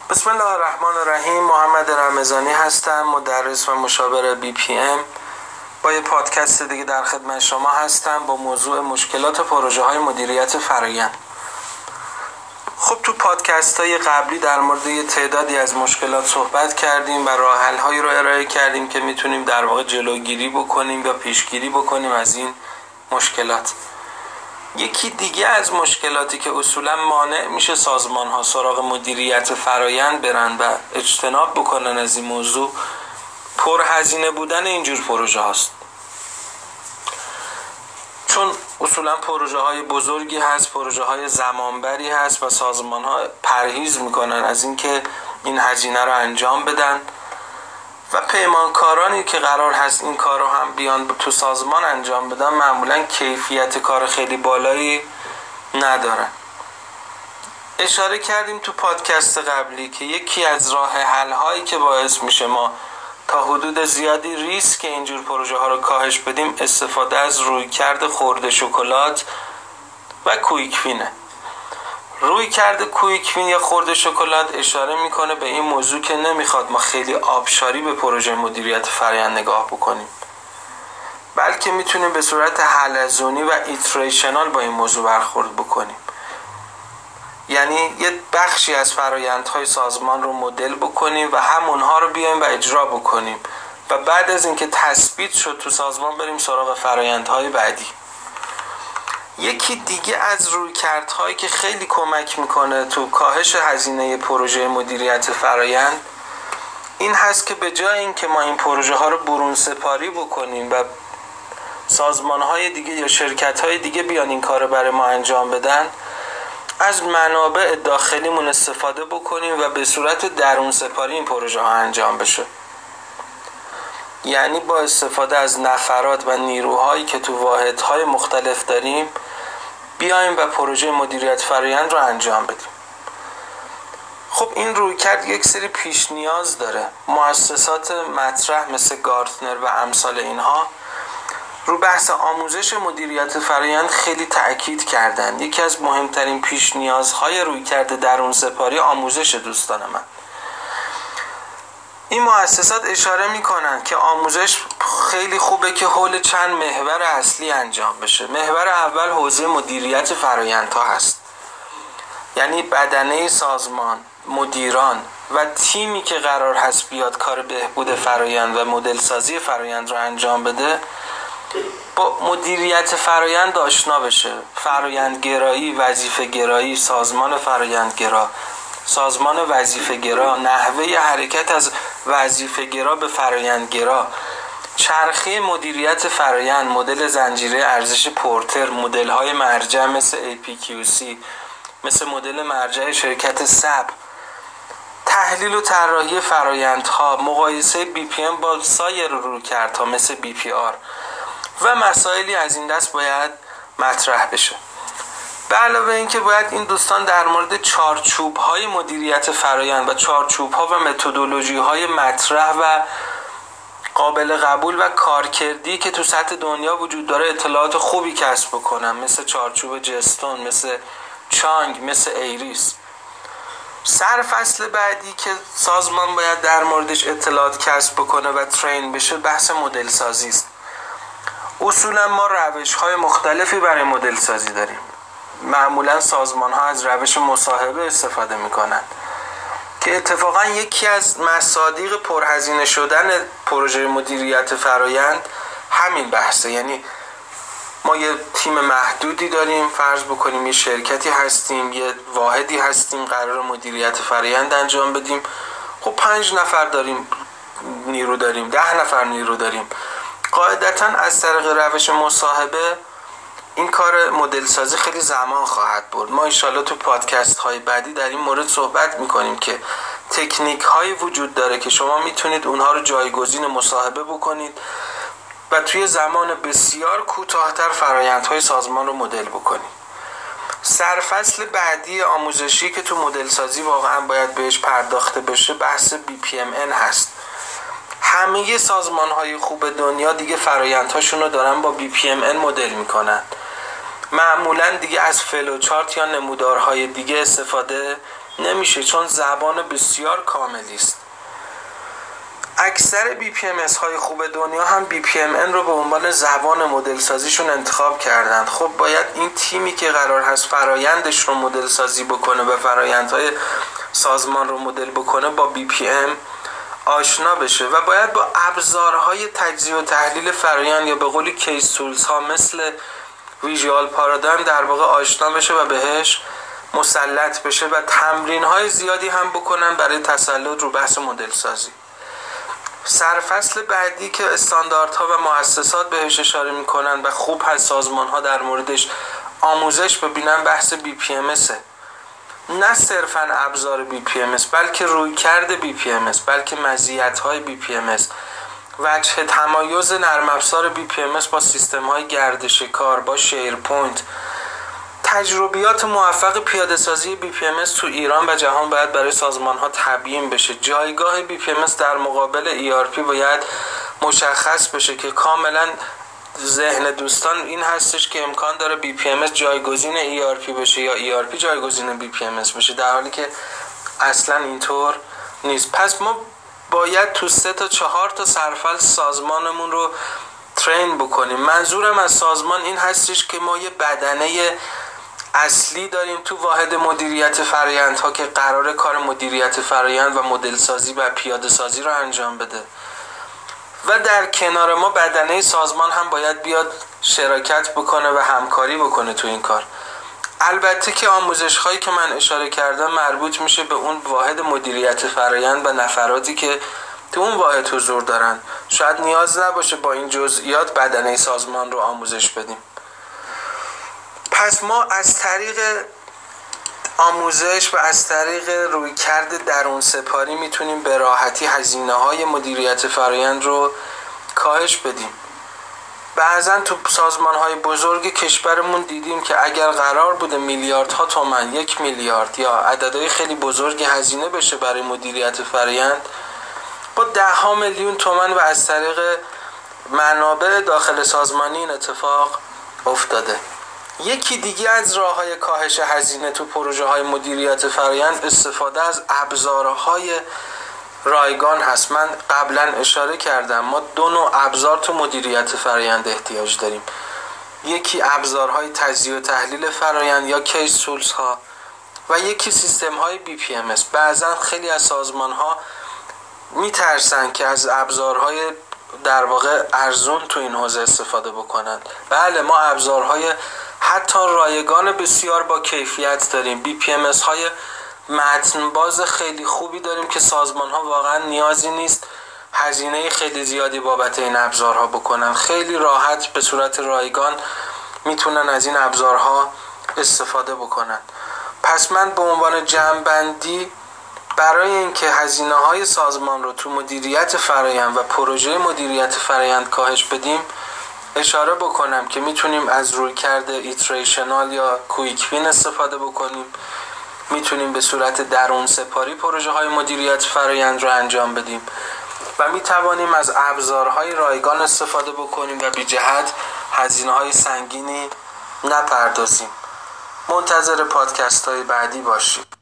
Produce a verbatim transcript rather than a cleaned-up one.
بسم الله الرحمن الرحیم. محمد رمضانی هستم، مدرس و مشاور بی پی ام. با یه پادکست دیگه در خدمت شما هستم با موضوع مشکلات پروژه های مدیریت فرآیند. خب تو پادکست های قبلی در مورد یه تعدادی از مشکلات صحبت کردیم و راه حل هایی رو ارائه کردیم که میتونیم در واقع جلوگیری بکنیم یا پیشگیری بکنیم از این مشکلات. یکی دیگه از مشکلاتی که اصولا مانع میشه سازمان ها سراغ مدیریت فرآیند برن و اجتناب بکنن از این موضوع، پرهزینه بودن اینجور پروژه هاست. چون اصولا پروژه های بزرگی هست، پروژه های زمانبری هست و سازمان ها پرهیز میکنن از اینکه این هزینه رو انجام بدن و پیمانکارانی که قرار هست این کار رو هم بیان تو سازمان انجام بدن معمولا کیفیت کار خیلی بالایی ندارن. اشاره کردیم تو پادکست قبلی که یکی از راه حل هایی که باعث میشه ما تا حدود زیادی ریسک اینجور پروژه ها رو کاهش بدیم استفاده از رویکرد خرده شکلات و کویکوینه. رویکرد کویکوین یا خرده شکلات اشاره میکنه به این موضوع که نمیخواد ما خیلی آبشاری به پروژه مدیریت فرآیند نگاه بکنیم، بلکه میتونیم به صورت حلزونی و ایتریشنال با این موضوع برخورد بکنیم. یعنی یه بخشی از فرآیندهای سازمان رو مدل بکنیم و همونها رو بیایم و اجرا بکنیم و بعد از اینکه تثبیت شد تو سازمان بریم سراغ فرآیندهای بعدی. یکی دیگه از رویکردهایی که خیلی کمک میکنه تو کاهش هزینه پروژه مدیریت فرآیند این هست که به جای اینکه ما این پروژه ها رو برون سپاری بکنیم و سازمان های دیگه یا شرکت های دیگه بیان این کار رو برای ما انجام بدن، از منابع داخلیمون استفاده بکنیم و به صورت درون سپاری این پروژه ها انجام بشه. یعنی با استفاده از نفرات و نیروهایی که تو واحدهای مختلف داریم بیایم و پروژه مدیریت فرآیند رو انجام بدیم. خب این رویکرد یک سری پیش نیاز داره. مؤسسات مطرح مثل گارتنر و امثال اینها رو بحث آموزش مدیریت فرآیند خیلی تأکید کردن. یکی از مهمترین پیش نیازهای رویکرد درون سپاری آموزش دوستان من. این مؤسسات اشاره میکنن که آموزش خیلی خوبه که حول چند محور اصلی انجام بشه. محور اول حوزه مدیریت فرآیندها هست، یعنی بدنه سازمان، مدیران و تیمی که قرار هست بیاد کار بهبود فرآیند و مدل سازی فرآیند رو انجام بده با مدیریت فرآیند آشنا بشه. فرآیند گرایی، وظیفه گرایی، سازمان فرآیند گرا، سازمان وظیفه گرا، نحوه حرکت از وظیفه گرا به فرآیند گرا، چرخه مدیریت فرآیند، مدل زنجیره ارزش پورتر، مدل های مرجع مثل ای پی کیو سی، مثل مدل مرجع شرکت سب، تحلیل و طراحی فرآیندها، مقایسه بی پی ام با سایر رویکردها مثل بی پی آر و مسائلی از این دست باید مطرح بشه. به علاوه این که باید این دوستان در مورد چارچوب های مدیریت فرآیند و چارچوب ها و متدولوژی های مطرح و قابل قبول و کارکردی که تو سطح دنیا وجود داره اطلاعات خوبی کسب بکنن، مثل چارچوب جستون، مثل چانگ، مثل ایریس. سرفصل بعدی که سازمان باید در موردش اطلاعات کسب بکنه و ترین بشه بحث مدل سازی است. اصولا ما روش های مختلفی برای مدل سازی داریم. معمولا سازمان ها از روش مصاحبه استفاده میکنن که اتفاقا یکی از مصادیق پرهزینه شدن پروژه مدیریت فرآیند همین بحثه. یعنی ما یه تیم محدودی داریم، فرض بکنیم یه شرکتی هستیم، یه واحدی هستیم، قرار مدیریت فرآیند انجام بدیم. خب پنج نفر داریم نیرو داریم، ده نفر نیرو داریم. قاعدتا از طریق روش مصاحبه این کار مدل سازی خیلی زمان خواهد برد. ما انشالله تو پادکست های بعدی در این مورد صحبت میکنیم که تکنیک های وجود داره که شما میتونید اونها رو جایگزین مصاحبه بکنید و توی زمان بسیار کوتاه‌تر فرآیندهای سازمان رو مدل بکنید. سرفصل بعدی آموزشی که تو مدل سازی واقعا باید بهش پرداخته بشه بحث بی پی ام ان هست. همه سازمان های خوب دنیا دیگه فرآیندهاشون رو دارن با بی پی ام ان مدل میکنن. معمولا دیگه از فلوچارت یا نمودارهای دیگه استفاده نمیشه، چون زبان بسیار کاملی است. اکثر بی پی ام اس های خوب دنیا هم بی پی ام ان رو به عنوان زبان مدل سازیشون انتخاب کردن. خب باید این تیمی که قرار هست فرایندش رو مدل سازی بکنه و فرایندهای سازمان رو مدل بکنه با بی پی ام آشنا بشه و باید با ابزارهای تجزیه و تحلیل فرایند یا به قولی کیس تولز ها مثل ویژوال پارادایم در واقع آشنا بشه و بهش مسلط بشه و تمرین های زیادی هم بکنن برای تسلط رو بحث مدل سازی. سرفصل بعدی که استانداردها و مؤسسات بهش اشاره میکنن و خوب هست سازمان ها در موردش آموزش ببینن بحث بی پی ام اس، نه صرفا ابزار بی پی ام اس بلکه رویکرد بی پی ام اس، بلکه مزیت های بی پی ام اس، وجه تمایز نرم افزار بی پی ام اس با سیستم های گردش کار، با شیرپوینت. تجربیات موفق پیاده سازی بی پی ام اس تو ایران و جهان باید برای سازمان ها تبیین بشه. جایگاه بی پی ام اس در مقابل ای آر پی باید مشخص بشه که کاملا ذهن دوستان این هستش که امکان داره بی پی ام اس جایگزین ای آر پی بشه یا ای آر پی جایگزین بی پی ام اس بشه، در حالی که اصلا اینطور نیست. پس ما باید تو سه تا چهار تا سرفصل سازمانمون رو ترین بکنیم. منظورم از سازمان این هستش که ما یه بدنه اصلی داریم تو واحد مدیریت فرآیندها که قراره کار مدیریت فرآیند و مدل سازی و پیاده سازی رو انجام بده و در کنار ما بدنه سازمان هم باید بیاد شراکت بکنه و همکاری بکنه تو این کار. البته که آموزش هایی که من اشاره کردم مربوط میشه به اون واحد مدیریت فرآیند و نفراتی که تو اون واحد حضور دارن. شاید نیاز نباشه با این جزئیات بدنه سازمان رو آموزش بدیم. پس ما از طریق آموزش و از طریق رویکرد درون سپاری میتونیم به راحتی هزینه های مدیریت فرآیند رو کاهش بدیم. بعضا تو سازمان های بزرگ کشورمون دیدیم که اگر قرار بوده میلیاردها تومان، یک میلیارد یا عددهای خیلی بزرگی هزینه بشه برای مدیریت فرآیند، با ده ها میلیون تومان و از طریق منابع داخل سازمانی این اتفاق افتاده. یکی دیگه از راه‌های کاهش هزینه تو پروژه‌های مدیریت فرآیند استفاده از ابزارهای رایگان هست. من قبلا اشاره کردم ما دو نوع ابزار تو مدیریت فرآیند احتیاج داریم. یکی ابزارهای تجزیه و تحلیل فرآیند یا کیس تولز ها و یکی سیستم‌های بی پی ام اس. بعضا خیلی از سازمان‌ها میترسن که از ابزارهای در واقع ارزون تو این حوزه استفاده بکنن. بله ما ابزارهای حتی رایگان بسیار با کیفیت داریم، بی پی ام اس های متن باز خیلی خوبی داریم که سازمان ها واقعا نیازی نیست هزینه خیلی زیادی بابت این ابزارها بکنن، خیلی راحت به صورت رایگان میتونن از این ابزارها استفاده بکنن. پس من به عنوان جمع‌بندی برای اینکه هزینه های سازمان رو تو مدیریت فرآیند و پروژه مدیریت فرآیند کاهش بدیم اشاره بکنم که میتونیم از رویکرد ایتریشنال یا کویک وین استفاده بکنیم، میتونیم به صورت درون سپاری پروژه های مدیریت فرآیند رو انجام بدیم و میتوانیم از ابزارهای رایگان استفاده بکنیم و بی جهت هزینه های سنگینی نپردازیم. منتظر پادکست های بعدی باشید.